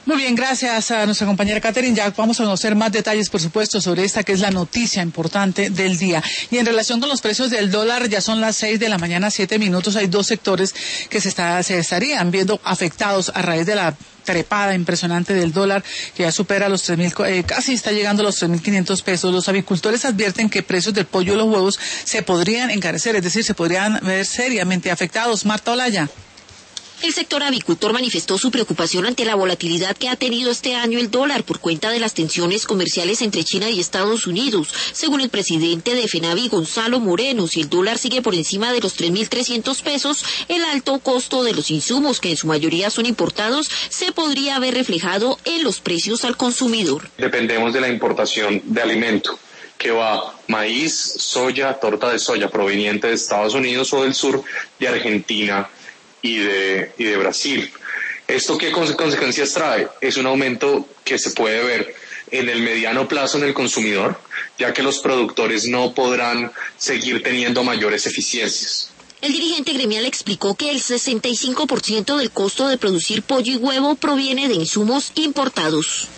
Muy bien, gracias a nuestra compañera Catherine. Ya vamos a conocer más detalles, por supuesto, sobre esta que es la noticia importante del día. Y en relación con los precios del dólar, ya son las 6 de la mañana, 7 minutos. Hay dos sectores que se estarían viendo afectados a raíz de la trepada impresionante del dólar, que ya supera los 3.000, casi está llegando a los 3.500 pesos. Los avicultores advierten que precios del pollo y los huevos se podrían encarecer, es decir, se podrían ver seriamente afectados. Marta Olaya. El sector avicultor manifestó su preocupación ante la volatilidad que ha tenido este año el dólar por cuenta de las tensiones comerciales entre China y Estados Unidos. Según el presidente de FENAVI, Gonzalo Moreno, si el dólar sigue por encima de los 3.300 pesos, el alto costo de los insumos, que en su mayoría son importados, se podría ver reflejado en los precios al consumidor. Dependemos de la importación de alimento, que va maíz, soya, torta de soya proveniente de Estados Unidos o del sur de Argentina y de Brasil. ¿Esto qué consecuencias trae? Es un aumento que se puede ver en el mediano plazo en el consumidor, ya que los productores no podrán seguir teniendo mayores eficiencias. El dirigente gremial explicó que el 65% del costo de producir pollo y huevo proviene de insumos importados.